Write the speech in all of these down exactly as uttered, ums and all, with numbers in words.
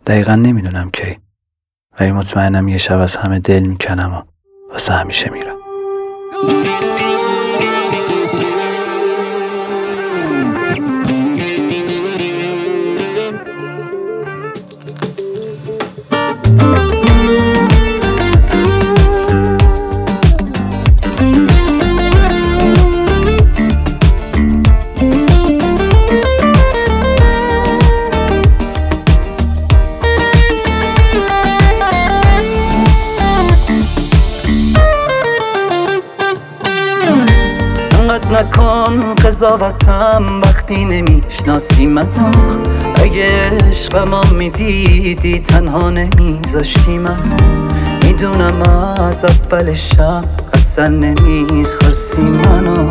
دقیقا نمیدونم کی، ولی مطمئنم یه شب از همه دل میکنم و واسه همیشه میرم. نکن قضاوتم وقتی نمیشناسی منو. اگه عشقمو میدیدی تنها نمیذاشتی منو. میدونم از اول شب اصلا نمیخواستی منو.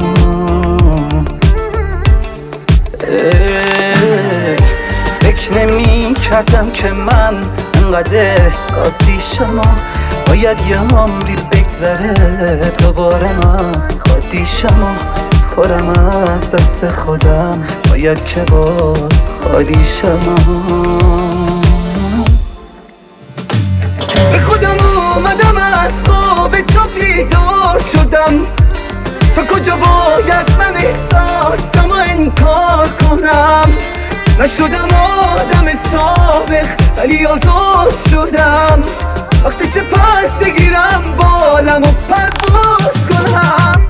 فکر نمی کردم که من انقدر احساسی شما. باید یه عمری بگذره دوباره من خودیشم و پرم از دست خودم. باید که باز خودیشم. به خودم اومدم از خواب تو بیدار شدم. تا کجا باید من احساسم و انکار کنم. نشدم آدم سابق ولی آزاد شدم. وقتی چه پس بگیرم بالم و پرواز کنم.